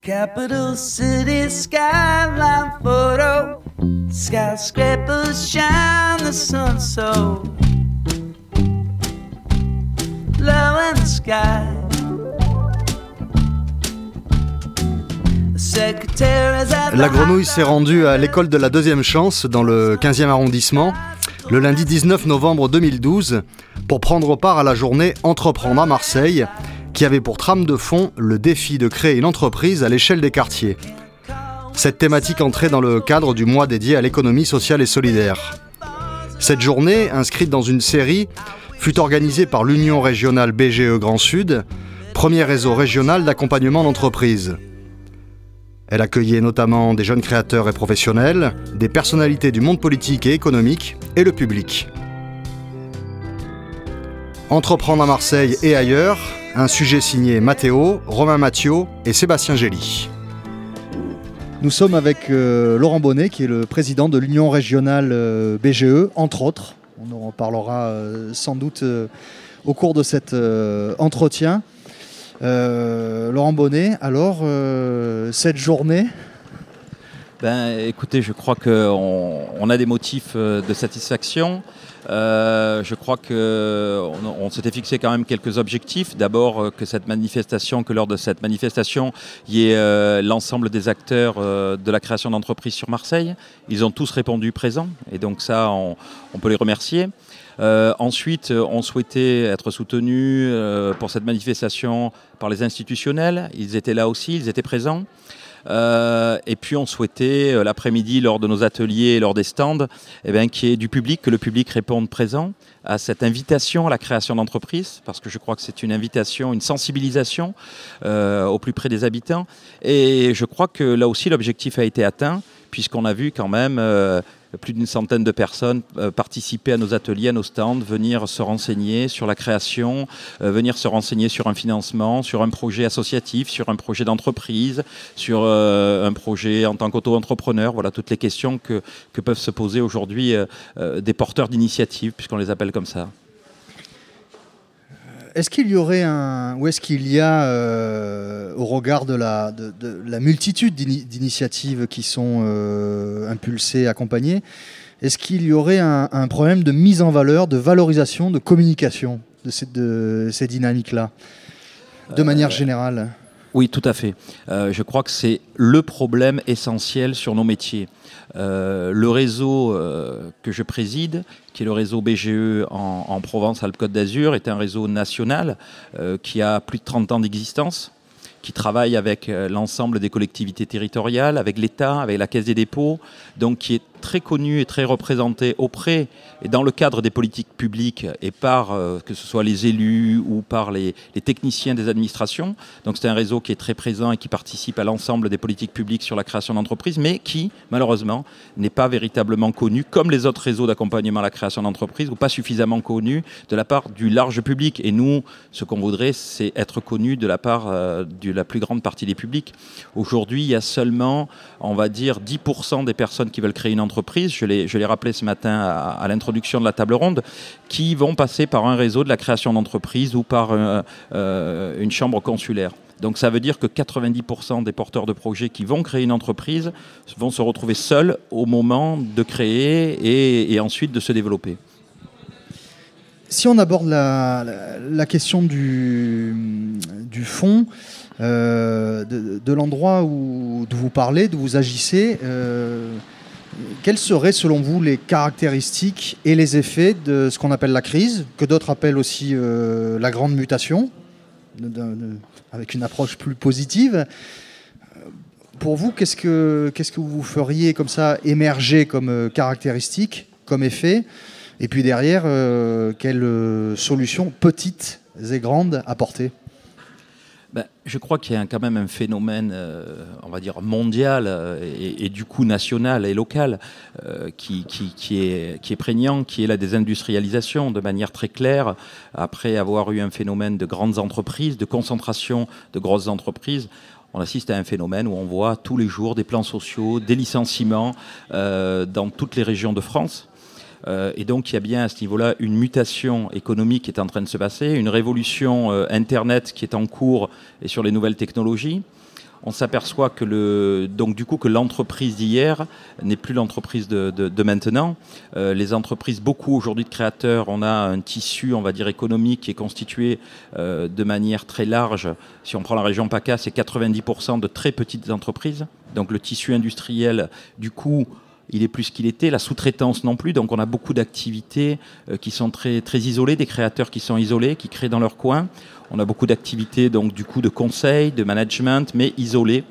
Capital city skyline photo. Skyscrapers shine the sun so low in the sky. La grenouille s'est rendue à l'école de la Deuxième Chance dans le 15e arrondissement le lundi 19 novembre 2012 pour prendre part à la journée Entreprendre à Marseille qui avait pour trame de fond le défi de créer une entreprise à l'échelle des quartiers. Cette thématique entrait dans le cadre du mois dédié à l'économie sociale et solidaire. Cette journée, inscrite dans une série, fut organisée par l'Union régionale BGE Grand Sud, premier réseau régional d'accompagnement d'entreprises. Elle accueillait notamment des jeunes créateurs et professionnels, des personnalités du monde politique et économique et le public. Entreprendre à Marseille et ailleurs, un sujet signé Mathéo, Romain Mathieu et Sébastien Gély. Nous sommes avec Laurent Bonnet, qui est le président de l'Union régionale BGE, entre autres. On en parlera sans doute au cours de cet entretien. Laurent Bonnet, alors, cette journée... Écoutez, je crois qu'on a des motifs de satisfaction. Je crois qu'on s'était fixé quand même quelques objectifs. D'abord, que lors de cette manifestation, il y ait l'ensemble des acteurs de la création d'entreprises sur Marseille. Ils ont tous répondu présents et donc ça, on peut les remercier. Ensuite, on souhaitait être soutenus pour cette manifestation par les institutionnels. Ils étaient là aussi, ils étaient présents. Et puis on souhaitait l'après-midi lors de nos ateliers et lors des stands qu'il y ait du public, que le public réponde présent à cette invitation à la création d'entreprise, parce que je crois que c'est une invitation, une sensibilisation au plus près des habitants. Et je crois que là aussi l'objectif a été atteint, puisqu'on a vu quand même plus d'une centaine de personnes participer à nos ateliers, à nos stands, venir se renseigner sur la création, venir se renseigner sur un financement, sur un projet associatif, sur un projet d'entreprise, sur un projet en tant qu'auto-entrepreneur. Voilà toutes les questions que peuvent se poser aujourd'hui des porteurs d'initiatives, puisqu'on les appelle comme ça. Est-ce qu'il y aurait au regard de la multitude d'initiatives qui sont impulsées, accompagnées, est-ce qu'il y aurait un problème de mise en valeur, de valorisation, de communication de ces dynamiques-là, de manière générale ? Oui, tout à fait. Je crois que c'est le problème essentiel sur nos métiers. Le réseau que je préside, qui est le réseau BGE en Provence-Alpes-Côte d'Azur, est un réseau national qui a plus de 30 ans d'existence, qui travaille avec l'ensemble des collectivités territoriales, avec l'État, avec la Caisse des dépôts, donc qui est très connu et très représenté auprès et dans le cadre des politiques publiques et par que ce soit les élus ou par les techniciens des administrations. Donc c'est un réseau qui est très présent et qui participe à l'ensemble des politiques publiques sur la création d'entreprises, mais qui malheureusement n'est pas véritablement connu comme les autres réseaux d'accompagnement à la création d'entreprises, ou pas suffisamment connu de la part du large public. Et nous, ce qu'on voudrait, c'est être connu de la part de la plus grande partie des publics. Aujourd'hui, il y a seulement, on va dire, 10% des personnes qui veulent créer une entreprise, je l'ai rappelé ce matin à l'introduction de la table ronde, qui vont passer par un réseau de la création d'entreprise ou par une chambre consulaire. Donc ça veut dire que 90% des porteurs de projets qui vont créer une entreprise vont se retrouver seuls au moment de créer et ensuite de se développer. Si on aborde la question du fond, de l'endroit d'où vous parlez, d'où vous agissez, quelles seraient selon vous les caractéristiques et les effets de ce qu'on appelle la crise, que d'autres appellent aussi la grande mutation, avec une approche plus positive? Pour vous, qu'est-ce que vous feriez comme ça émerger comme caractéristique, comme effet? Et puis derrière, quelles solutions petites et grandes apporter? Je crois qu'il y a quand même un phénomène, on va dire mondial et du coup national et local qui est prégnant, qui est la désindustrialisation de manière très claire. Après avoir eu un phénomène de grandes entreprises, de concentration de grosses entreprises, on assiste à un phénomène où on voit tous les jours des plans sociaux, des licenciements dans toutes les régions de France. Et donc il y a bien à ce niveau-là une mutation économique qui est en train de se passer, une révolution Internet qui est en cours et sur les nouvelles technologies. on s'aperçoit que que l'entreprise d'hier n'est plus l'entreprise de maintenant. Les entreprises, beaucoup aujourd'hui de créateurs, on a un tissu, on va dire, économique qui est constitué de manière très large. Si on prend la région PACA, c'est 90% de très petites entreprises. Donc le tissu industriel, du coup, il est plus qu'il était, la sous-traitance non plus, donc on a beaucoup d'activités qui sont très, très isolées, des créateurs qui sont isolés, qui créent dans leur coin. On a beaucoup d'activités donc du coup de conseil, de management, mais isolées.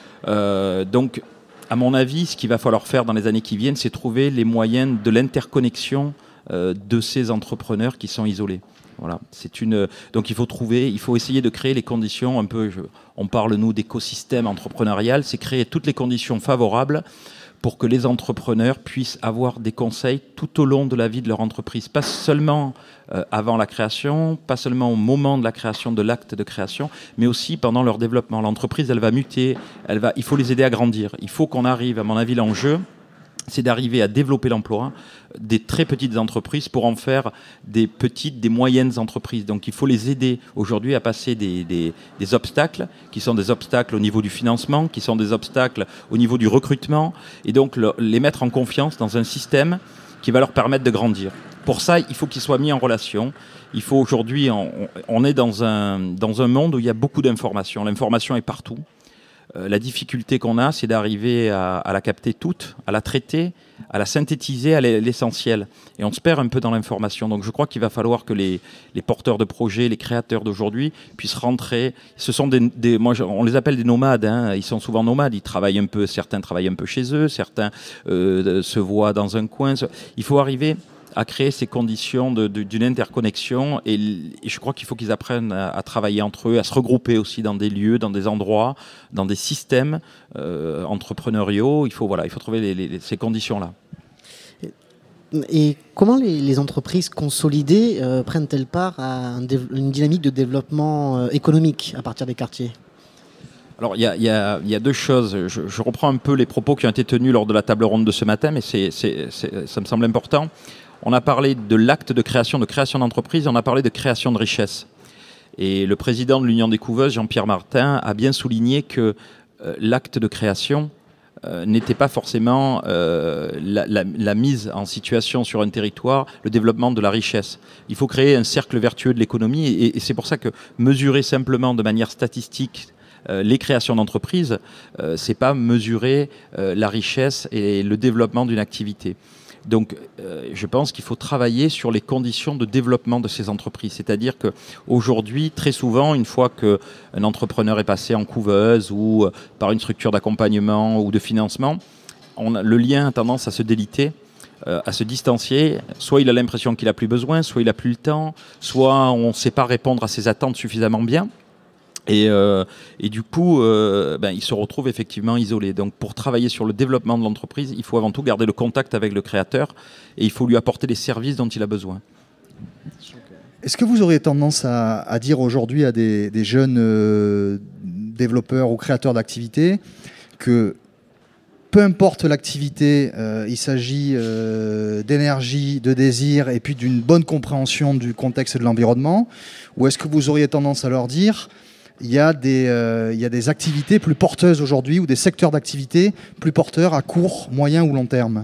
Donc à mon avis, ce qu'il va falloir faire dans les années qui viennent, c'est trouver les moyens de l'interconnexion de ces entrepreneurs qui sont isolés. Voilà, donc il faut essayer de créer les conditions un peu, on parle nous d'écosystème entrepreneurial, c'est créer toutes les conditions favorables pour que les entrepreneurs puissent avoir des conseils tout au long de la vie de leur entreprise. Pas seulement avant la création, pas seulement au moment de la création, de l'acte de création, mais aussi pendant leur développement. L'entreprise, elle va muter, il faut les aider à grandir. Il faut qu'on arrive, à mon avis, l'enjeu, c'est d'arriver à développer l'emploi des très petites entreprises pour en faire des petites, des moyennes entreprises. Donc il faut les aider aujourd'hui à passer des obstacles, qui sont des obstacles au niveau du financement, qui sont des obstacles au niveau du recrutement, et donc les mettre en confiance dans un système qui va leur permettre de grandir. Pour ça, il faut qu'ils soient mis en relation. Il faut aujourd'hui, on est dans un monde où il y a beaucoup d'informations. L'information est partout. La difficulté qu'on a, c'est d'arriver à la capter toute, à la traiter, à la synthétiser à l'essentiel. Et on se perd un peu dans l'information. Donc je crois qu'il va falloir que les porteurs de projets, les créateurs d'aujourd'hui puissent rentrer. Ce sont on les appelle des nomades. Hein. Ils sont souvent nomades. Ils travaillent un peu. Certains travaillent un peu chez eux. Certains se voient dans un coin. Il faut arriver à créer ces conditions d'une interconnexion et je crois qu'il faut qu'ils apprennent à travailler entre eux, à se regrouper aussi dans des lieux, dans des endroits, dans des systèmes entrepreneuriaux. Il faut trouver ces conditions-là. Et comment les entreprises consolidées prennent-elles part à une dynamique de développement économique à partir des quartiers ? Alors, il y a deux choses. Je reprends un peu les propos qui ont été tenus lors de la table ronde de ce matin, mais ça me semble important. On a parlé de l'acte de création d'entreprise, et on a parlé de création de richesse. Et le président de l'Union des couveuses, Jean-Pierre Martin, a bien souligné que l'acte de création n'était pas forcément la mise en situation sur un territoire, le développement de la richesse. Il faut créer un cercle vertueux de l'économie, et c'est pour ça que mesurer simplement de manière statistique les créations d'entreprises, c'est pas mesurer la richesse et le développement d'une activité. Donc, je pense qu'il faut travailler sur les conditions de développement de ces entreprises. C'est-à-dire qu'aujourd'hui, très souvent, une fois qu'un entrepreneur est passé en couveuse ou par une structure d'accompagnement ou de financement, le lien a tendance à se déliter, à se distancier. Soit il a l'impression qu'il n'a plus besoin, soit il n'a plus le temps, soit on ne sait pas répondre à ses attentes suffisamment bien. Et du coup, il se retrouve effectivement isolé. Donc, pour travailler sur le développement de l'entreprise, il faut avant tout garder le contact avec le créateur et il faut lui apporter les services dont il a besoin. Est-ce que vous auriez tendance à dire aujourd'hui à des jeunes développeurs ou créateurs d'activités que peu importe l'activité, il s'agit d'énergie, de désir et puis d'une bonne compréhension du contexte et de l'environnement? Ou est-ce que vous auriez tendance à leur dire il y a des activités plus porteuses aujourd'hui ou des secteurs d'activité plus porteurs à court, moyen ou long terme?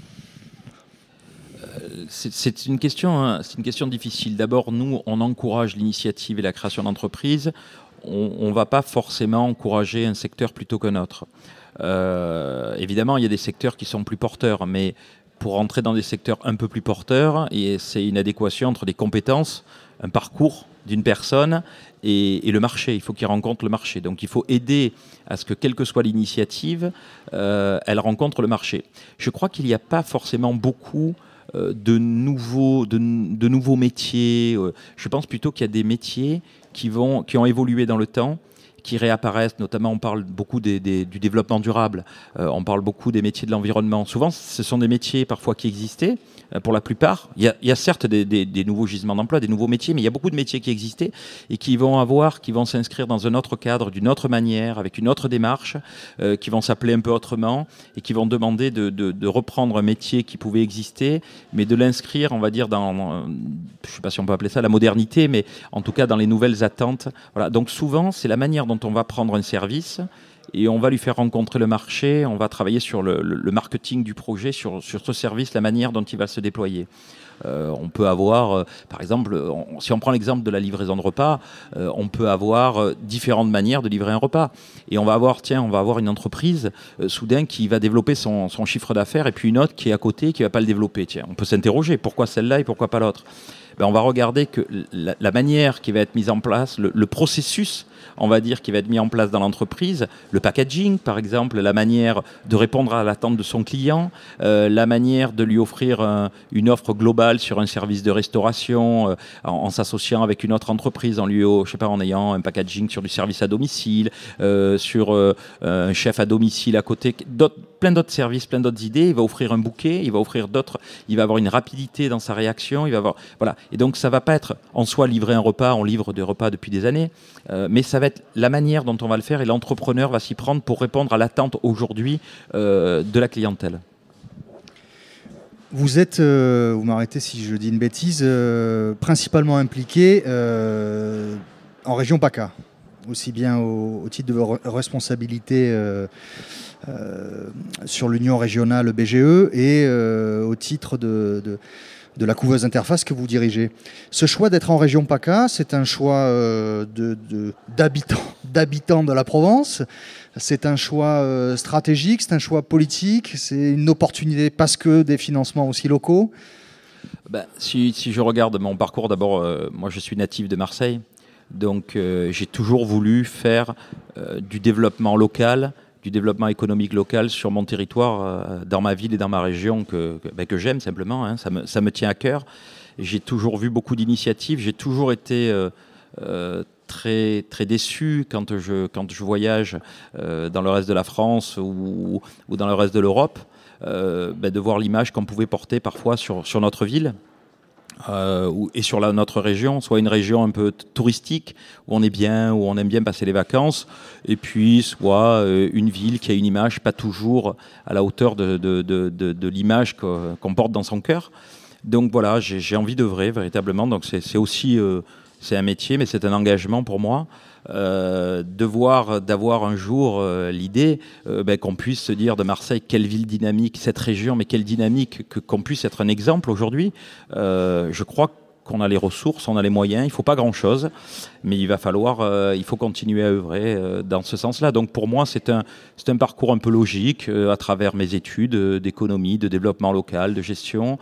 C'est une question difficile. D'abord, nous, on encourage l'initiative et la création d'entreprises. On ne va pas forcément encourager un secteur plutôt qu'un autre. Évidemment, il y a des secteurs qui sont plus porteurs, mais pour entrer dans des secteurs un peu plus porteurs, c'est une adéquation entre des compétences, un parcours d'une personne et le marché. Il faut qu'il rencontre le marché. Donc il faut aider à ce que, quelle que soit l'initiative, elle rencontre le marché. Je crois qu'il n'y a pas forcément beaucoup de nouveaux métiers. Je pense plutôt qu'il y a des métiers qui ont évolué dans le temps, qui réapparaissent. Notamment, on parle beaucoup du développement durable. On parle beaucoup des métiers de l'environnement. Souvent, ce sont des métiers parfois qui existaient. Pour la plupart, il y a certes des nouveaux gisements d'emploi, des nouveaux métiers, mais il y a beaucoup de métiers qui existaient et qui vont s'inscrire dans un autre cadre, d'une autre manière, avec une autre démarche, qui vont s'appeler un peu autrement et qui vont demander de reprendre un métier qui pouvait exister, mais de l'inscrire, on va dire, je ne sais pas si on peut appeler ça la modernité, mais en tout cas dans les nouvelles attentes. Voilà. Donc souvent, c'est la manière dont on va prendre un service et on va lui faire rencontrer le marché, on va travailler sur le marketing du projet, sur ce service, la manière dont il va se déployer. On peut avoir, par exemple, si on prend l'exemple de la livraison de repas, on peut avoir différentes manières de livrer un repas. Et on va avoir une entreprise soudain qui va développer son chiffre d'affaires et puis une autre qui est à côté qui ne va pas le développer. Tiens, on peut s'interroger, pourquoi celle-là et pourquoi pas l'autre ? On va regarder que la manière qui va être mise en place, le processus, on va dire, qui va être mis en place dans l'entreprise, le packaging, par exemple, la manière de répondre à l'attente de son client, la manière de lui offrir une offre globale sur un service de restauration, en s'associant avec une autre entreprise, en ayant un packaging sur du service à domicile, sur un chef à domicile à côté, plein d'autres services, plein d'autres idées. Il va offrir un bouquet, il va offrir d'autres, il va avoir une rapidité dans sa réaction, il va avoir, voilà. Et donc ça va pas être en soi livrer un repas, on livre des repas depuis des années, mais ça va être la manière dont on va le faire et l'entrepreneur va s'y prendre pour répondre à l'attente aujourd'hui de la clientèle. Vous êtes, vous m'arrêtez si je dis une bêtise, principalement impliqué en région PACA, aussi bien au titre de vos responsabilités sur l'union régionale BGE et au titre de la couveuse interface que vous dirigez. Ce choix d'être en région PACA, c'est un choix d'habitants de la Provence, c'est un choix stratégique, c'est un choix politique, c'est une opportunité parce que des financements aussi locaux. Si je regarde mon parcours, d'abord, moi je suis natif de Marseille, donc j'ai toujours voulu faire du développement local, du développement économique local sur mon territoire, dans ma ville et dans ma région que j'aime simplement, hein, ça me tient à cœur. J'ai toujours vu beaucoup d'initiatives, j'ai toujours été très, très déçu quand je voyage dans le reste de la France ou dans le reste de l'Europe, de voir l'image qu'on pouvait porter parfois sur notre ville. Et sur notre région, soit une région un peu touristique où on est bien, où on aime bien passer les vacances, et puis soit une ville qui a une image pas toujours à la hauteur de l'image qu'on porte dans son cœur. Donc voilà, j'ai envie d'œuvrer véritablement. Donc c'est aussi c'est un métier, mais c'est un engagement pour moi. D'avoir un jour l'idée qu'on puisse se dire de Marseille, quelle ville dynamique, cette région, mais quelle dynamique, qu'on puisse être un exemple aujourd'hui. Je crois qu'on a les ressources, on a les moyens, il ne faut pas grand-chose, mais il faut continuer à œuvrer dans ce sens-là. Donc pour moi, c'est un parcours un peu logique à travers mes études d'économie, de développement local, de gestion.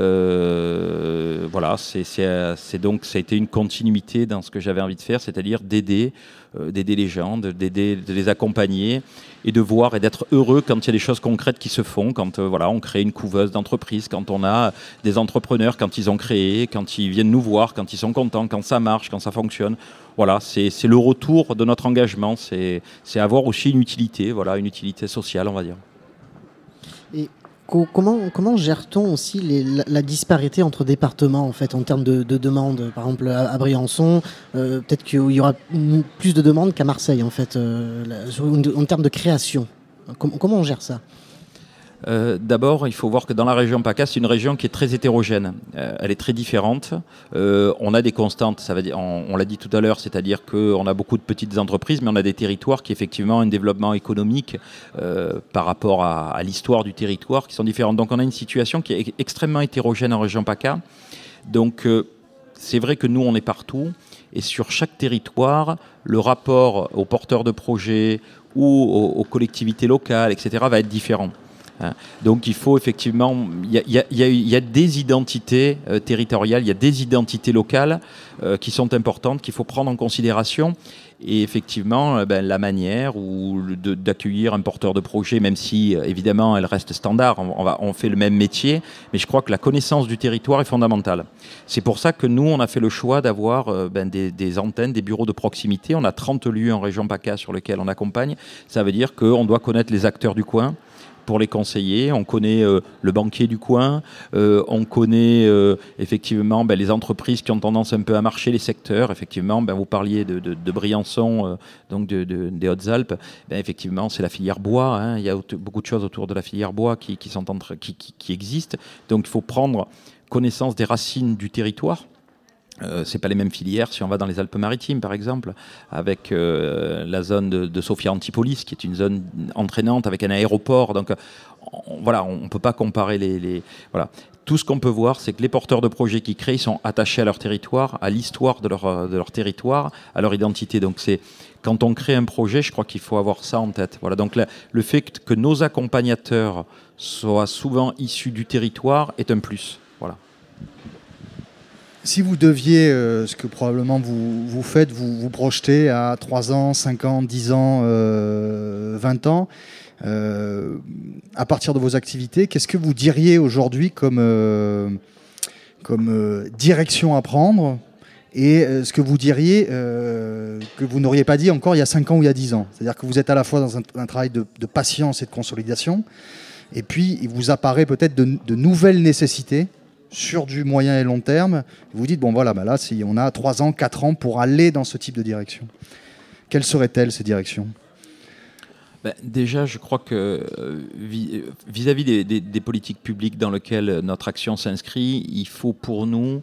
Voilà, donc ça a été une continuité dans ce que j'avais envie de faire, c'est-à-dire d'aider les gens, de les accompagner et de voir et d'être heureux quand il y a des choses concrètes qui se font, quand on crée une couveuse d'entreprise, quand on a des entrepreneurs, quand ils ont créé, quand ils viennent nous voir, quand ils sont contents, quand ça marche, quand ça fonctionne. Voilà, c'est le retour de notre engagement, c'est avoir aussi une utilité sociale, on va dire. Et comment gère-t-on aussi la disparité entre départements en fait en termes de demandes? Par exemple à Briançon, peut-être qu'il y aura plus de demandes qu'à Marseille en fait, en termes de création. Comment on gère ça? D'abord, il faut voir que dans la région PACA, c'est une région qui est très hétérogène. Elle est très différente. On a des constantes, ça veut dire, on l'a dit tout à l'heure, c'est-à-dire qu'on a beaucoup de petites entreprises, mais on a des territoires qui effectivement ont un développement économique par rapport à l'histoire du territoire qui sont différentes. Donc on a une situation qui est extrêmement hétérogène en région PACA. Donc c'est vrai que nous, on est partout. Et sur chaque territoire, le rapport aux porteurs de projets ou aux collectivités locales, etc., va être différent. Donc il faut effectivement, il y a des identités territoriales, il y a des identités locales qui sont importantes, qu'il faut prendre en considération. Et effectivement, la manière d'accueillir un porteur de projet, même si évidemment elle reste standard, on fait le même métier, mais je crois que la connaissance du territoire est fondamentale. C'est pour ça que nous, on a fait le choix d'avoir des antennes, des bureaux de proximité. On a 30 lieux en région PACA sur lesquels on accompagne. Ça veut dire qu'on doit connaître les acteurs du coin pour les conseiller. On connaît le banquier du coin, on connaît effectivement les entreprises qui ont tendance un peu à marcher, les secteurs. Effectivement, vous parliez de Briançon, donc des Hautes-Alpes. Effectivement, c'est la filière bois. Hein. Il y a beaucoup de choses autour de la filière bois qui existent. Donc, il faut prendre connaissance des racines du territoire. c'est pas les mêmes filières si on va dans les Alpes-Maritimes, par exemple, avec la zone de Sophia Antipolis, qui est une zone entraînante avec un aéroport. Donc, on peut pas comparer voilà. Tout ce qu'on peut voir, c'est que les porteurs de projets qui créent, ils sont attachés à leur territoire, à l'histoire de leur territoire, à leur identité. Donc, quand on crée un projet, je crois qu'il faut avoir ça en tête. Voilà. Donc, le fait que nos accompagnateurs soient souvent issus du territoire est un plus. Voilà. Si vous deviez, ce que probablement vous faites, vous projetez à 3 ans, 5 ans, 10 ans, 20 ans, à partir de vos activités, qu'est-ce que vous diriez aujourd'hui comme direction à prendre et ce que vous diriez que vous n'auriez pas dit encore il y a 5 ans ou il y a 10 ans? C'est-à-dire que vous êtes à la fois dans un travail de patience et de consolidation, et puis il vous apparaît peut-être de nouvelles nécessités sur du moyen et long terme. Vous dites, bon voilà, là, si on a 3 ans, 4 ans pour aller dans ce type de direction. Quelles seraient-elles, ces directions ? Déjà, je crois que vis-à-vis des politiques publiques dans lesquelles notre action s'inscrit, il faut pour nous,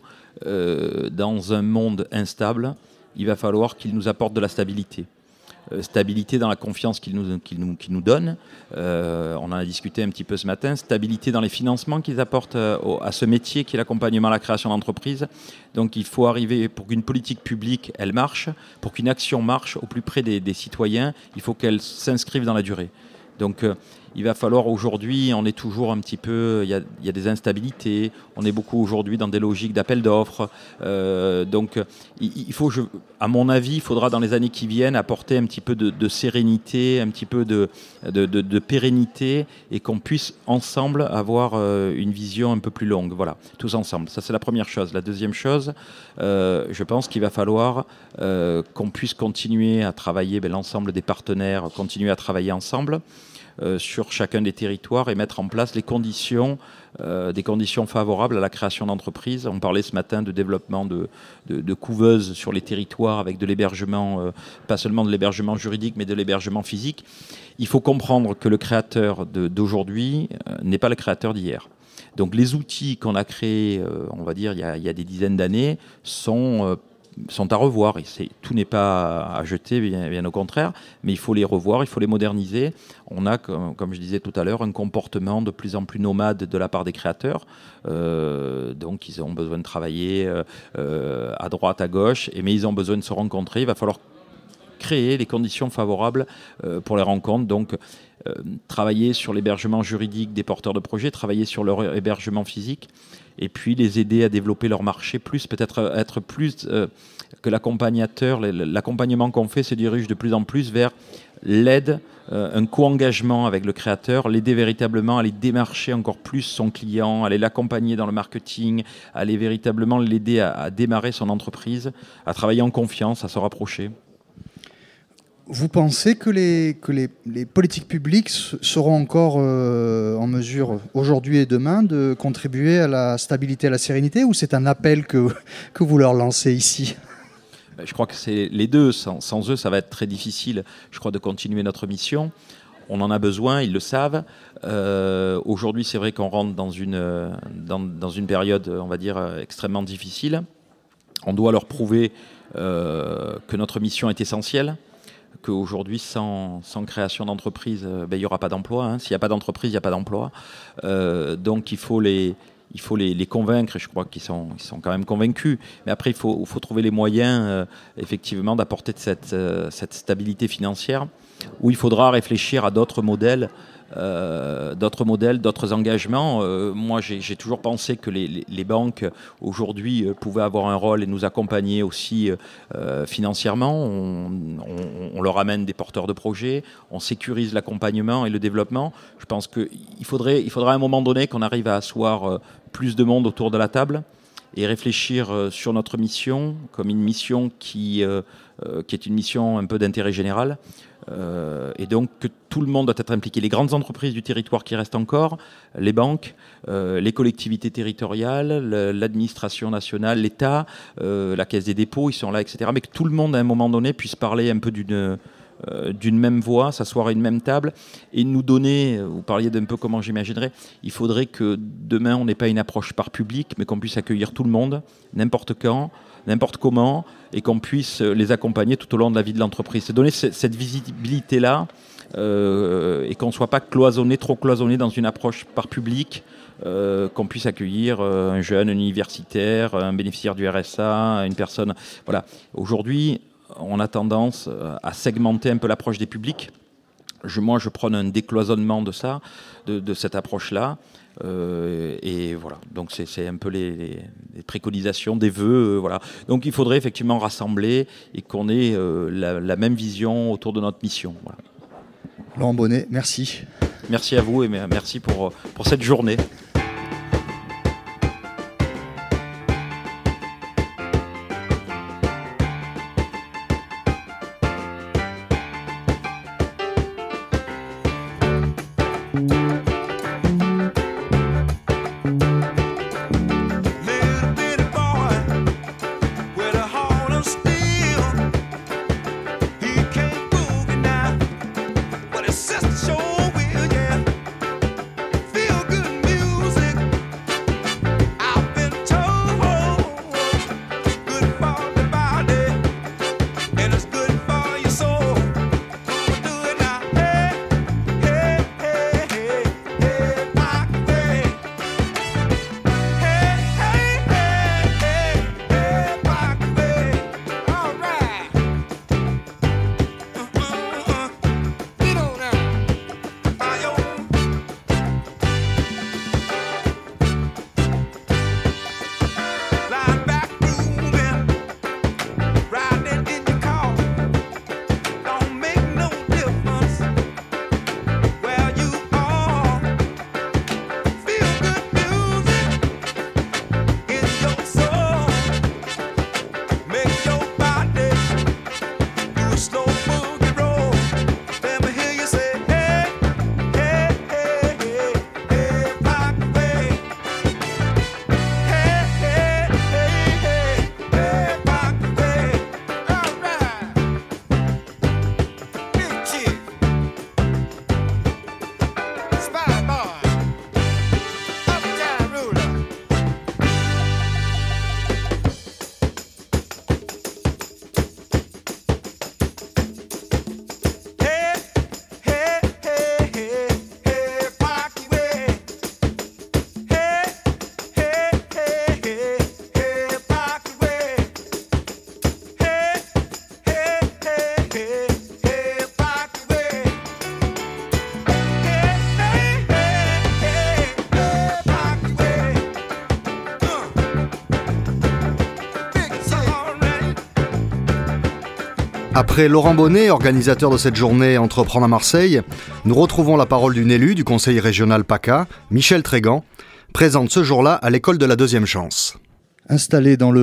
dans un monde instable, il va falloir qu'il nous apporte de la stabilité. Stabilité dans la confiance qu'il nous donne. On en a discuté un petit peu ce matin. Stabilité dans les financements qu'ils apportent à ce métier qui est l'accompagnement à la création d'entreprises. Donc il faut arriver, pour qu'une politique publique, elle marche, pour qu'une action marche au plus près des citoyens, il faut qu'elle s'inscrive dans la durée. Donc il va falloir aujourd'hui, on est toujours un petit peu, il y a des instabilités, on est beaucoup aujourd'hui dans des logiques d'appel d'offres. Donc il faut, à mon avis, il faudra dans les années qui viennent apporter un petit peu de sérénité, un petit peu de pérennité, et qu'on puisse ensemble avoir une vision un peu plus longue. Voilà, tous ensemble. Ça, c'est la première chose. La deuxième chose, je pense qu'il va falloir qu'on puisse continuer à travailler, l'ensemble des partenaires, continuer à travailler ensemble sur chacun des territoires et mettre en place des conditions favorables à la création d'entreprises. On parlait ce matin de développement de couveuses sur les territoires avec de l'hébergement, pas seulement de l'hébergement juridique, mais de l'hébergement physique. Il faut comprendre que le créateur d'aujourd'hui n'est pas le créateur d'hier. Donc les outils qu'on a créés, on va dire, il y a des dizaines d'années, sont à revoir. Tout n'est pas à jeter, bien au contraire, mais il faut les revoir, il faut les moderniser. On a, comme je disais tout à l'heure, un comportement de plus en plus nomade de la part des créateurs. Donc ils ont besoin de travailler à droite, à gauche, mais ils ont besoin de se rencontrer. Il va falloir créer les conditions favorables pour les rencontres. Donc travailler sur l'hébergement juridique des porteurs de projets, travailler sur leur hébergement physique, et puis les aider à développer leur marché, peut-être être plus que l'accompagnateur. L'accompagnement qu'on fait se dirige de plus en plus vers l'aide, un co-engagement avec le créateur, l'aider véritablement à aller démarcher encore plus son client, aller l'accompagner dans le marketing, aller véritablement l'aider à démarrer son entreprise, à travailler en confiance, à se rapprocher. Vous pensez que les politiques publiques seront encore en mesure, aujourd'hui et demain, de contribuer à la stabilité et à la sérénité, ou c'est un appel que vous leur lancez ici ? Je crois que c'est les deux. Sans eux, ça va être très difficile, je crois, de continuer notre mission. On en a besoin, ils le savent. Aujourd'hui, c'est vrai qu'on rentre dans une période, on va dire, extrêmement difficile. On doit leur prouver que notre mission est essentielle, qu'aujourd'hui, sans création d'entreprise, il n'y aura pas d'emploi. S'il n'y a pas d'entreprise, il n'y a pas d'emploi. Donc il faut les convaincre, et je crois qu'ils sont quand même convaincus. Mais après, il faut trouver les moyens, effectivement, d'apporter cette stabilité financière, où il faudra réfléchir à d'autres modèles, d'autres engagements. Moi, j'ai toujours pensé que les banques, aujourd'hui, pouvaient avoir un rôle et nous accompagner aussi financièrement. On leur amène des porteurs de projets, on sécurise l'accompagnement et le développement. Je pense qu'il faudra à un moment donné qu'on arrive à asseoir plus de monde autour de la table et réfléchir sur notre mission comme une mission qui est une mission un peu d'intérêt général. Et donc que tout le monde doit être impliqué. Les grandes entreprises du territoire qui restent encore, les banques, les collectivités territoriales, l'administration nationale, l'État, la Caisse des dépôts, ils sont là, etc. Mais que tout le monde, à un moment donné, puisse parler un peu d'une même voix, s'asseoir à une même table et nous donner, vous parliez d'un peu comment j'imaginerais, il faudrait que demain on n'ait pas une approche par public, mais qu'on puisse accueillir tout le monde, n'importe quand, n'importe comment et qu'on puisse les accompagner tout au long de la vie de l'entreprise. C'est donner cette visibilité-là et qu'on ne soit pas trop cloisonné dans une approche par public, qu'on puisse accueillir un jeune, un universitaire, un bénéficiaire du RSA, une personne... Voilà. Aujourd'hui, on a tendance à segmenter un peu l'approche des publics. Moi, je prône un décloisonnement de ça, de cette approche-là. Et voilà, donc c'est un peu les préconisations, des vœux. Voilà. Donc il faudrait effectivement rassembler et qu'on ait la même vision autour de notre mission. Voilà. Laurent Bonnet, merci. Merci à vous et merci pour cette journée. Après Laurent Bonnet, organisateur de cette journée Entreprendre à Marseille, nous retrouvons la parole d'une élue du conseil régional PACA, Michel Trégan, présente ce jour-là à l'école de la Deuxième Chance. Installée dans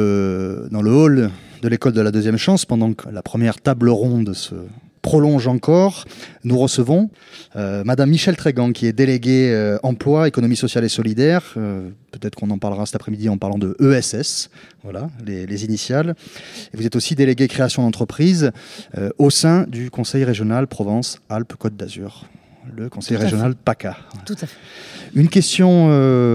le hall de l'école de la Deuxième Chance, pendant que la première table ronde se prolonge encore, nous recevons Madame Michel Trégan, qui est déléguée emploi, économie sociale et solidaire. Peut-être qu'on en parlera cet après-midi en parlant de ESS, voilà, les initiales. Et vous êtes aussi déléguée création d'entreprise au sein du Conseil régional Provence-Alpes-Côte d'Azur, le Conseil régional PACA. Tout à fait. Une question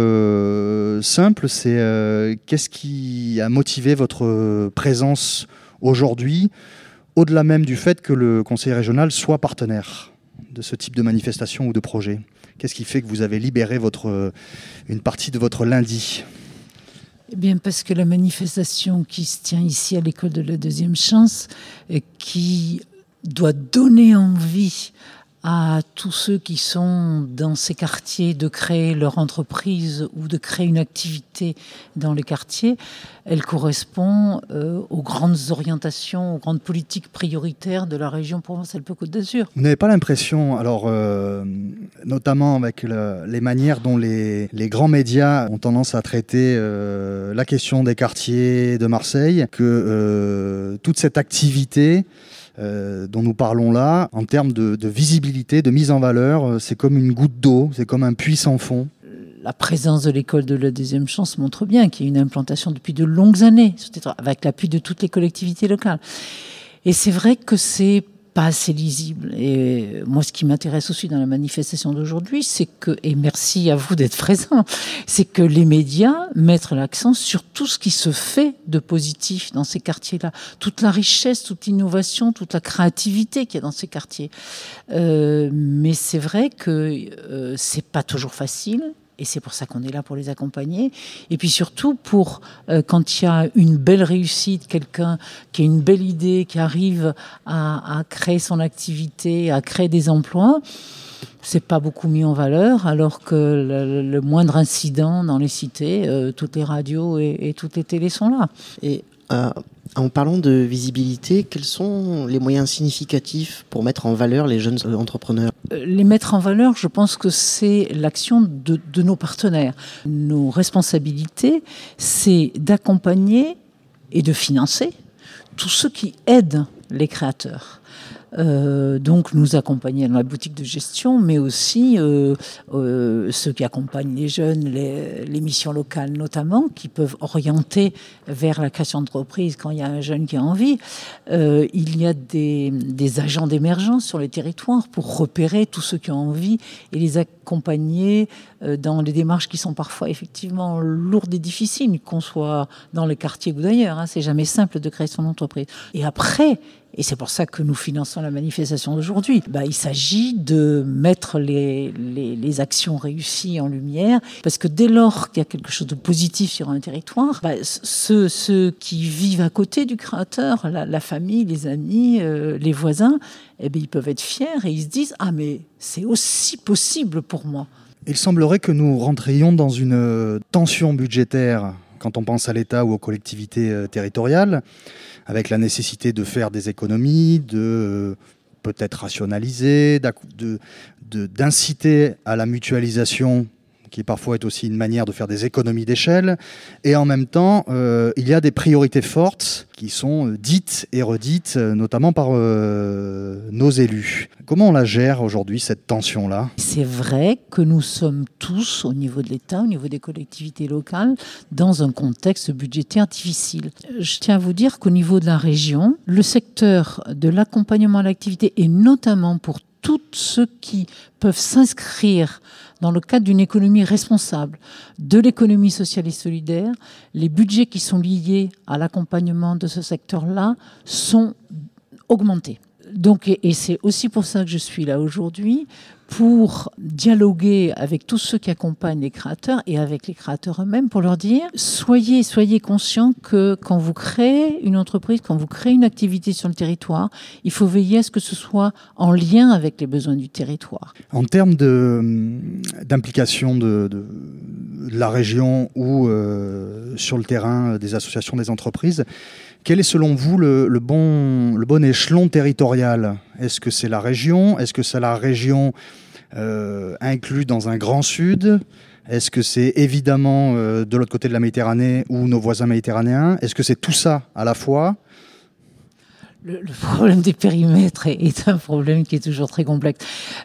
simple, c'est qu'est-ce qui a motivé votre présence aujourd'hui, au-delà même du fait que le Conseil régional soit partenaire de ce type de manifestation ou de projet? Qu'est-ce qui fait que vous avez libéré une partie de votre lundi? Eh bien, parce que la manifestation qui se tient ici à l'école de la Deuxième Chance, qui doit donner envie à tous ceux qui sont dans ces quartiers de créer leur entreprise ou de créer une activité dans les quartiers, elle correspond aux grandes orientations, aux grandes politiques prioritaires de la région Provence-Alpes-Côte d'Azur. Vous n'avez pas l'impression, alors notamment avec les manières dont les grands médias ont tendance à traiter la question des quartiers de Marseille, que toute cette activité dont nous parlons là, en termes de visibilité, de mise en valeur, c'est comme une goutte d'eau, c'est comme un puits sans fond. La présence de l'école de la Deuxième Chance montre bien qu'il y a une implantation depuis de longues années, avec l'appui de toutes les collectivités locales. Et c'est vrai que c'est pas assez lisible. Et moi, ce qui m'intéresse aussi dans la manifestation d'aujourd'hui, c'est que, et merci à vous d'être présents, c'est que les médias mettent l'accent sur tout ce qui se fait de positif dans ces quartiers-là, toute la richesse, toute l'innovation, toute la créativité qu'il y a dans ces quartiers. Mais c'est vrai que c'est pas toujours facile. Et c'est pour ça qu'on est là pour les accompagner. Et puis surtout, quand il y a une belle réussite, quelqu'un qui a une belle idée, qui arrive à créer son activité, à créer des emplois, c'est pas beaucoup mis en valeur, alors que le moindre incident dans les cités, toutes les radios et toutes les télés sont là. Et en parlant de visibilité, quels sont les moyens significatifs pour mettre en valeur les jeunes entrepreneurs ? Les mettre en valeur, je pense que c'est l'action de nos partenaires. Nos responsabilités, c'est d'accompagner et de financer tous ceux qui aident les créateurs. Donc nous accompagner dans la boutique de gestion, mais aussi ceux qui accompagnent les jeunes, les missions locales notamment, qui peuvent orienter vers la création d'entreprise quand il y a un jeune qui a envie. Il y a des agents d'émergence sur les territoires pour repérer tous ceux qui ont envie et les accompagner dans les démarches qui sont parfois effectivement lourdes et difficiles, qu'on soit dans les quartiers ou d'ailleurs. C'est jamais simple de créer son entreprise. Et après, et c'est pour ça que nous finançons la manifestation d'aujourd'hui, il s'agit de mettre les actions réussies en lumière, parce que dès lors qu'il y a quelque chose de positif sur un territoire, ceux qui vivent à côté du créateur, la famille, les amis, les voisins, ils peuvent être fiers et ils se disent « Ah mais c'est aussi possible pour moi ». Il semblerait que nous rentrions dans une tension budgétaire quand on pense à l'État ou aux collectivités territoriales, avec la nécessité de faire des économies, de peut-être rationaliser, d'inciter à la mutualisation, qui parfois est aussi une manière de faire des économies d'échelle. Et en même temps, il y a des priorités fortes qui sont dites et redites, notamment par nos élus. Comment on la gère aujourd'hui, cette tension-là ? C'est vrai que nous sommes tous, au niveau de l'État, au niveau des collectivités locales, dans un contexte budgétaire difficile. Je tiens à vous dire qu'au niveau de la région, le secteur de l'accompagnement à l'activité, et notamment pour tous ceux qui peuvent s'inscrire dans le cadre d'une économie responsable, de l'économie sociale et solidaire, les budgets qui sont liés à l'accompagnement de ce secteur-là sont augmentés. Donc, et c'est aussi pour ça que je suis là aujourd'hui, pour dialoguer avec tous ceux qui accompagnent les créateurs et avec les créateurs eux-mêmes, pour leur dire soyez conscients que quand vous créez une entreprise, quand vous créez une activité sur le territoire, il faut veiller à ce que ce soit en lien avec les besoins du territoire. En termes d'implication de la région ou sur le terrain des associations, des entreprises, quel est selon vous le bon échelon territorial ? Est-ce que c'est la région ? Est-ce que c'est la région inclue dans un grand sud ? Est-ce que c'est évidemment de l'autre côté de la Méditerranée ou nos voisins méditerranéens ? Est-ce que c'est tout ça à la fois ? Le problème des périmètres est un problème qui est toujours très complexe.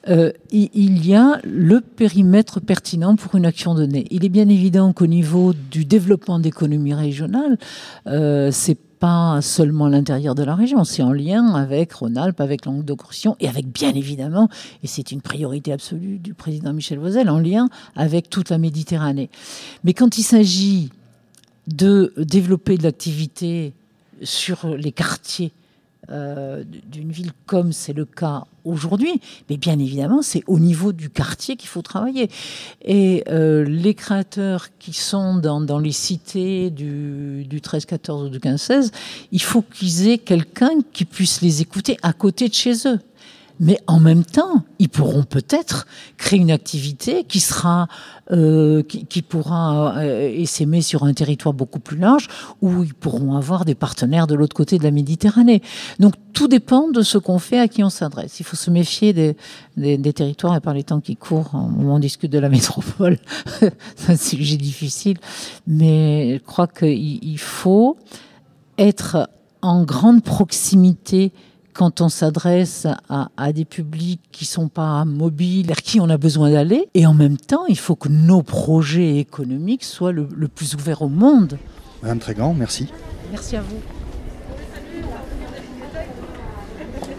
Il y a le périmètre pertinent pour une action donnée. Il est bien évident qu'au niveau du développement d'économie régionale, c'est pas seulement l'intérieur de la région, c'est en lien avec Rhône-Alpes, avec Languedoc-Roussillon et avec, bien évidemment, et c'est une priorité absolue du président Michel Vauzel, en lien avec toute la Méditerranée. Mais quand il s'agit de développer de l'activité sur les quartiers d'une ville comme c'est le cas aujourd'hui, mais bien évidemment c'est au niveau du quartier qu'il faut travailler. Et les créateurs qui sont dans les cités du 13-14 ou du 15-16, il faut qu'ils aient quelqu'un qui puisse les écouter à côté de chez eux. Mais en même temps, ils pourront peut-être créer une activité qui sera, qui pourra essaimer sur un territoire beaucoup plus large, où ils pourront avoir des partenaires de l'autre côté de la Méditerranée. Donc tout dépend de ce qu'on fait, à qui on s'adresse. Il faut se méfier des territoires, et par les temps qui courent, au moment où on discute de la métropole, c'est un sujet difficile. Mais je crois qu'il faut être en grande proximité quand on s'adresse à des publics qui ne sont pas mobiles, vers qui on a besoin d'aller. Et en même temps, il faut que nos projets économiques soient le plus ouverts au monde. Madame Trégan, merci. Merci à vous.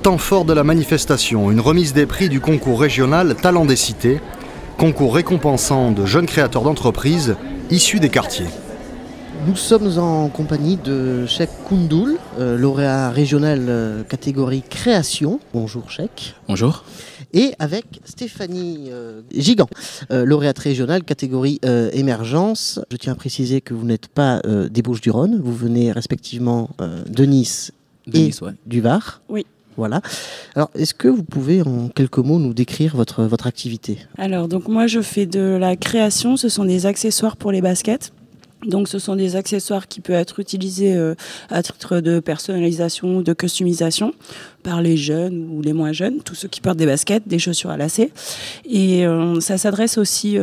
temps fort de la manifestation, une remise des prix du concours régional Talent des Cités, concours récompensant de jeunes créateurs d'entreprises issus des quartiers. Nous sommes en compagnie de Cheikh Koundoul, lauréat régional catégorie création. Bonjour Cheikh. Bonjour. Et avec Stéphanie Gigant, lauréate régionale catégorie émergence. Je tiens à préciser que vous n'êtes pas des Bouches-du-Rhône, vous venez respectivement de Nice et du Var. Oui. Voilà. Alors, est-ce que vous pouvez en quelques mots nous décrire votre activité ? Alors, donc moi je fais de la création, ce sont des accessoires pour les baskets. Donc ce sont des accessoires qui peuvent être utilisés à titre de personnalisation, de customisation par les jeunes ou les moins jeunes, tous ceux qui portent des baskets, des chaussures à lacets. Et ça s'adresse aussi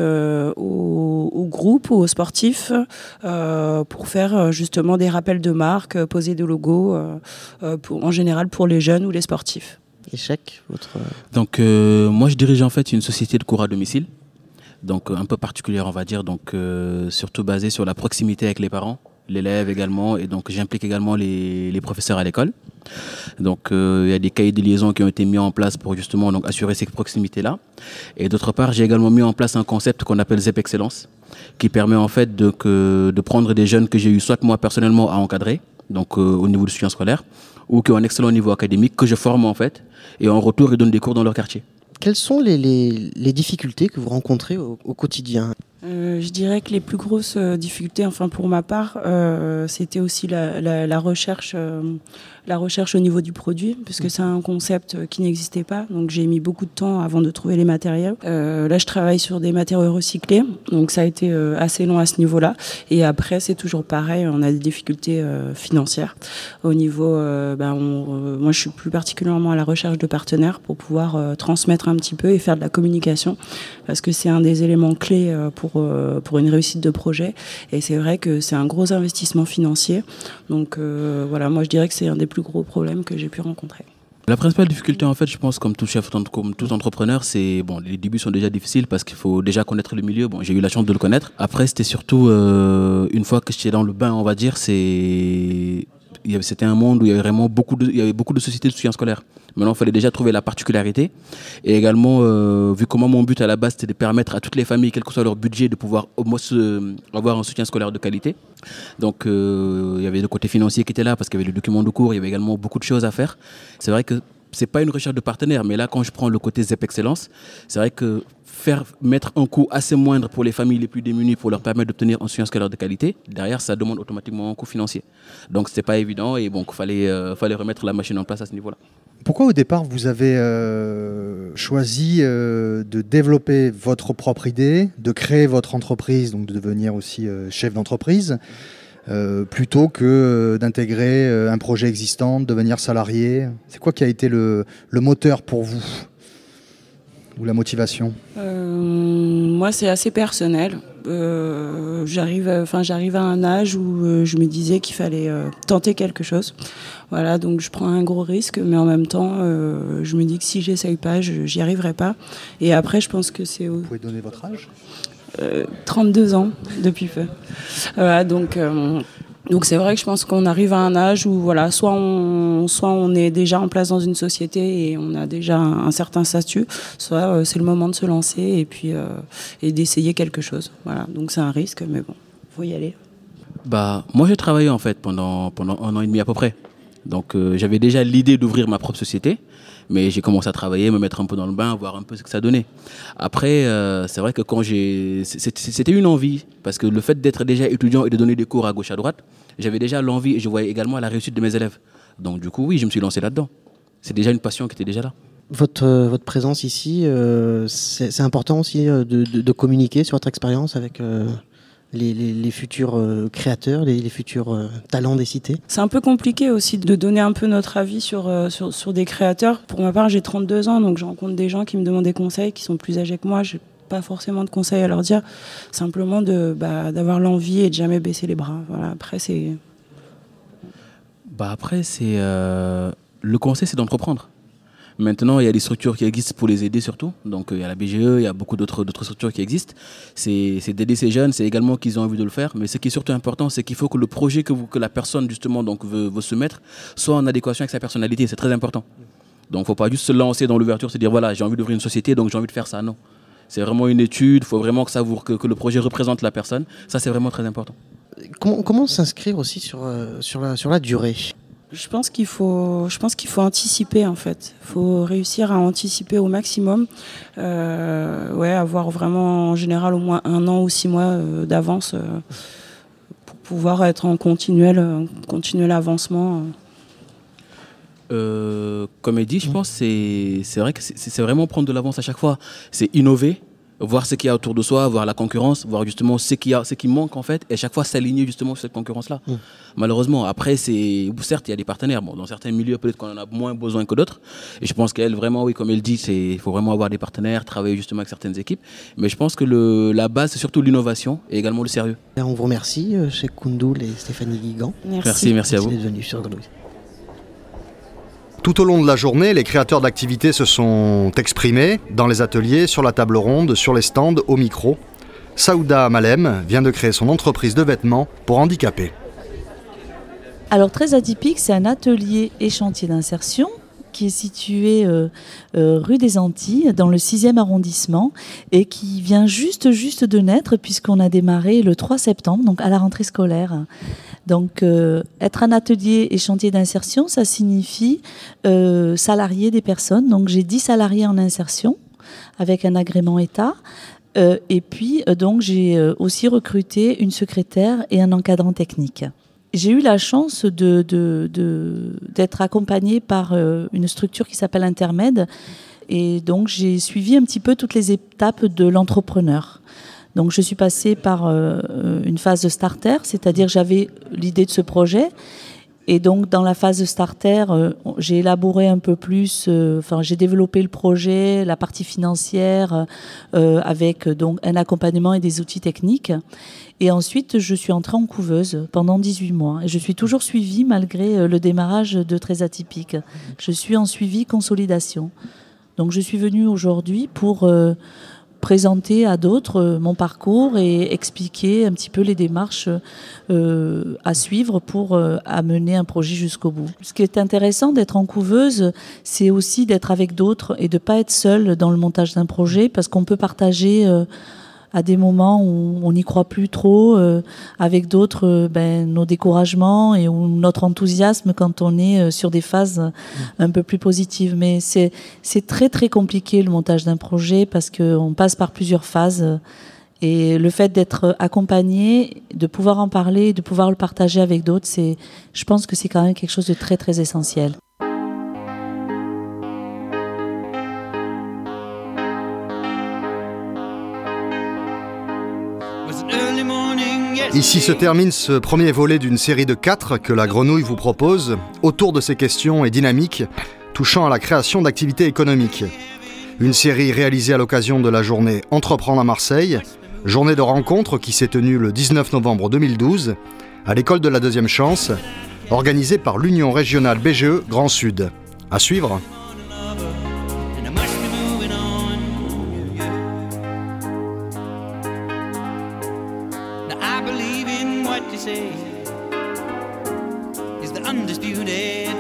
aux groupes ou aux sportifs pour faire justement des rappels de marque, poser des logos, en général pour les jeunes ou les sportifs. Et Cheikh, Donc moi je dirige en fait une société de cours à domicile. Donc un peu particulière on va dire, donc surtout basée sur la proximité avec les parents, l'élève également, et donc j'implique également les professeurs à l'école. Donc il y a des cahiers de liaison qui ont été mis en place pour justement donc assurer cette proximité-là. Et d'autre part, j'ai également mis en place un concept qu'on appelle ZEP Excellence, qui permet en fait de prendre des jeunes que j'ai eu soit moi personnellement à encadrer, donc au niveau du soutien scolaire, ou qui ont un excellent niveau académique, que je forme en fait, et en retour ils donnent des cours dans leur quartier. Quelles sont les difficultés que vous rencontrez au quotidien ? Je dirais que les plus grosses difficultés, enfin pour ma part, c'était aussi la recherche au niveau du produit, puisque c'est un concept qui n'existait pas. Donc j'ai mis beaucoup de temps avant de trouver les matériaux. Là, je travaille sur des matériaux recyclés, donc ça a été assez long à ce niveau-là. Et après, c'est toujours pareil, on a des difficultés financières. Au niveau, moi, je suis plus particulièrement à la recherche de partenaires pour pouvoir transmettre un petit peu et faire de la communication, parce que c'est un des éléments clés pour une réussite de projet. Et c'est vrai que c'est un gros investissement financier. Donc voilà, moi je dirais que c'est un des plus gros problèmes que j'ai pu rencontrer. La principale difficulté en fait, je pense, comme tout chef, comme tout entrepreneur, c'est bon, les débuts sont déjà difficiles parce qu'il faut déjà connaître le milieu. Bon, j'ai eu la chance de le connaître. Après, c'était surtout une fois que j'étais dans le bain, on va dire, c'était un monde où il y avait vraiment beaucoup de sociétés de soutien scolaire. Maintenant, il fallait déjà trouver la particularité. Et également, vu comment mon but à la base, c'était de permettre à toutes les familles, quel que soit leur budget, de pouvoir au moins avoir un soutien scolaire de qualité. Donc, il y avait le côté financier qui était là, parce qu'il y avait le document de cours, il y avait également beaucoup de choses à faire. C'est vrai que c'est pas une recherche de partenaire, mais là, quand je prends le côté ZEP Excellence, c'est vrai que mettre un coût assez moindre pour les familles les plus démunies pour leur permettre d'obtenir un soutien scolaire de qualité, derrière, ça demande automatiquement un coût financier. Donc, c'était pas évident et bon, fallait remettre la machine en place à ce niveau-là. Pourquoi au départ vous avez choisi de développer votre propre idée, de créer votre entreprise, donc de devenir aussi chef d'entreprise, plutôt que d'intégrer un projet existant, de devenir salarié ? C'est quoi qui a été le moteur pour vous ? Ou la motivation ? Moi, c'est assez personnel. J'arrive à un âge où je me disais qu'il fallait tenter quelque chose. Voilà, donc je prends un gros risque, mais en même temps, je me dis que si j'essaye pas, j'y arriverai pas. Et après, je pense que c'est... Vous pouvez donner votre âge ? 32 ans, depuis peu. Voilà, donc c'est vrai que je pense qu'on arrive à un âge où voilà, soit on est déjà en place dans une société et on a déjà un certain statut, soit c'est le moment de se lancer et puis et d'essayer quelque chose. Voilà, donc c'est un risque, mais bon, faut y aller. Moi j'ai travaillé en fait pendant 1 an et demi à peu près. Donc j'avais déjà l'idée d'ouvrir ma propre société, mais j'ai commencé à travailler, me mettre un peu dans le bain, voir un peu ce que ça donnait. Après, c'est vrai que c'était une envie, parce que le fait d'être déjà étudiant et de donner des cours à gauche à droite, j'avais déjà l'envie et je voyais également la réussite de mes élèves. Donc du coup, oui, je me suis lancé là-dedans. C'est déjà une passion qui était déjà là. Votre présence ici, c'est important aussi de communiquer sur votre expérience avec les futurs créateurs, les futurs talents des cités. C'est un peu compliqué aussi de donner un peu notre avis sur des créateurs. Pour ma part, j'ai 32 ans, donc je rencontre des gens qui me demandent des conseils, qui sont plus âgés que moi. J'ai pas forcément de conseils à leur dire, simplement d'avoir l'envie et de jamais baisser les bras. Voilà. Après, c'est... Le conseil, c'est d'entreprendre. Maintenant, il y a des structures qui existent pour les aider surtout. Donc, il y a la BGE, il y a beaucoup d'autres structures qui existent. C'est d'aider ces jeunes, c'est également qu'ils ont envie de le faire. Mais ce qui est surtout important, c'est qu'il faut que le projet que la personne, justement, donc, veut se mettre soit en adéquation avec sa personnalité. C'est très important. Donc, il ne faut pas juste se lancer dans l'ouverture, se dire, voilà, j'ai envie d'ouvrir une société, donc j'ai envie de faire ça. Non. C'est vraiment une étude, il faut vraiment que le projet représente la personne. Ça, c'est vraiment très important. Comment s'inscrire aussi sur la durée ? Je pense qu'il faut anticiper en fait. Il faut réussir à anticiper au maximum. Avoir vraiment en général au moins 1 an ou 6 mois d'avance pour pouvoir être en continuel avancement. Comme elle dit, je pense que c'est vrai que c'est vraiment prendre de l'avance à chaque fois. C'est innover, voir ce qu'il y a autour de soi, voir la concurrence, voir justement ce qui manque en fait, et à chaque fois s'aligner justement sur cette concurrence-là. Malheureusement, après, certes, il y a des partenaires. Bon, dans certains milieux, peut-être qu'on en a moins besoin que d'autres. Et je pense qu'elle, vraiment, oui, comme elle dit, il faut vraiment avoir des partenaires, travailler justement avec certaines équipes. Mais je pense que la base, c'est surtout l'innovation et également le sérieux. Et on vous remercie, Cheikh Koundoul et Stéphanie Guigan. Merci à vous. D'être venus sur Grenouille. Tout au long de la journée, les créateurs d'activités se sont exprimés dans les ateliers, sur la table ronde, sur les stands, au micro. Saouda Malem vient de créer son entreprise de vêtements pour handicapés. Alors Très Atypique, c'est un atelier et chantier d'insertion qui est situé rue des Antilles, dans le 6e arrondissement, et qui vient juste de naître, puisqu'on a démarré le 3 septembre, donc à la rentrée scolaire. Donc, être un atelier et chantier d'insertion, ça signifie salarier des personnes. Donc, j'ai 10 salariés en insertion, avec un agrément État. Et puis, donc, j'ai aussi recruté une secrétaire et un encadrant technique. J'ai eu la chance d'être accompagnée par une structure qui s'appelle Intermed. Et donc, j'ai suivi un petit peu toutes les étapes de l'entrepreneur. Donc, je suis passée par une phase de starter, c'est-à-dire j'avais l'idée de ce projet. Et donc, dans la phase de starter, j'ai élaboré un peu plus, j'ai développé le projet, la partie financière, avec donc un accompagnement et des outils techniques. Et ensuite, je suis entrée en couveuse pendant 18 mois. Et je suis toujours suivie malgré le démarrage de Très Atypique. Je suis en suivi consolidation. Donc, je suis venue aujourd'hui pour présenter à d'autres mon parcours et expliquer un petit peu les démarches à suivre pour amener un projet jusqu'au bout. Ce qui est intéressant d'être en couveuse, c'est aussi d'être avec d'autres et de ne pas être seul dans le montage d'un projet, parce qu'on peut partager à des moments où on n'y croit plus trop, avec d'autres nos découragements et ou notre enthousiasme quand on est sur des phases un peu plus positives. Mais c'est très très compliqué le montage d'un projet, parce qu'on passe par plusieurs phases, et le fait d'être accompagné, de pouvoir en parler, de pouvoir le partager avec d'autres, je pense que c'est quand même quelque chose de très très essentiel. Ici se termine ce premier volet d'une série de 4 que la Grenouille vous propose autour de ces questions et dynamiques touchant à la création d'activités économiques. Une série réalisée à l'occasion de la journée Entreprendre à Marseille, journée de rencontre qui s'est tenue le 19 novembre 2012 à l'école de la deuxième chance, organisée par l'Union régionale BGE Grand Sud. À suivre. Is the undisputed